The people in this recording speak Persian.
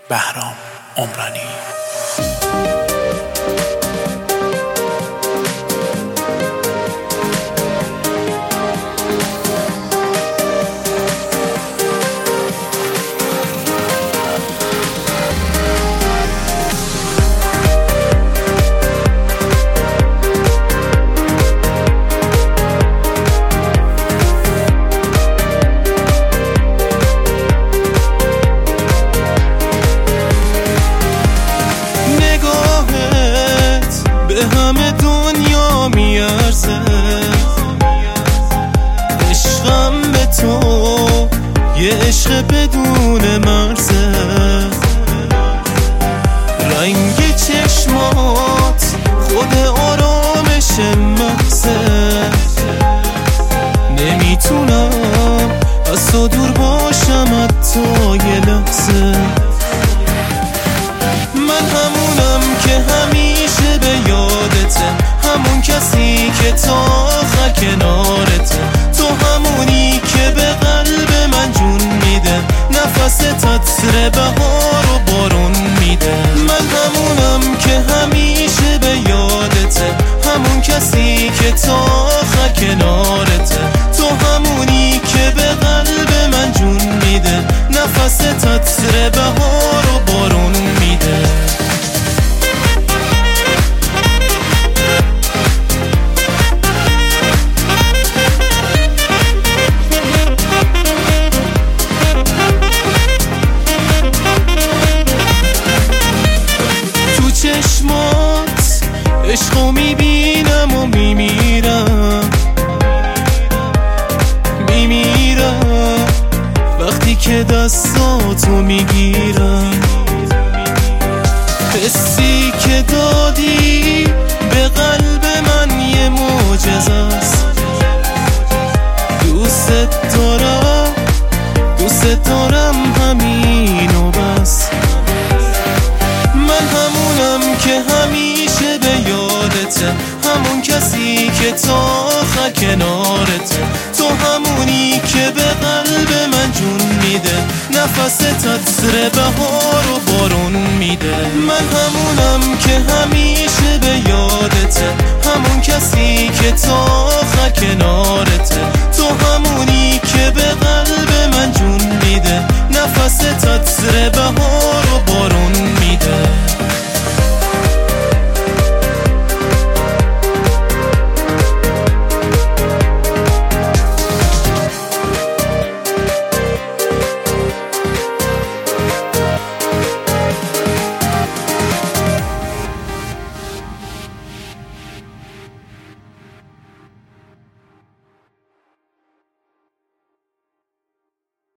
بهرام عمرانی. همه دنیا میارزه، عشقم به تو یه عشق بدون مرزه. رنگ چشمات خود آرامش مغزه، نمیتونم از تو دور باشم حتی یه لحظه. من همونم که همیشه به یادته، همون کسی که تا آخر کنارته، تو همونی که به قلب من جون میده، نفست عطر بهار و بارون میده. من همونم که همیشه به یادته، همون کسی که تا آخر کنارته، تو همونی که به قلب من جون میده، نفست عطر بهار و بارون میده. چشمات عشقو میبینم و میمیرم وقتی که دستاتو میگیرم. حسی که دادی به قلب من یه معجزه است. دوست دارم همینو بس. من همونم که همیشه به یادته، همون کسی که تا آخر کنارته، تو همونی که به قلب من جون میده، نفست عطر بهار و بارون میده. من همونم که همیشه به یادته، همون کسی که تا آخر کنارته، تو همونی که به قلب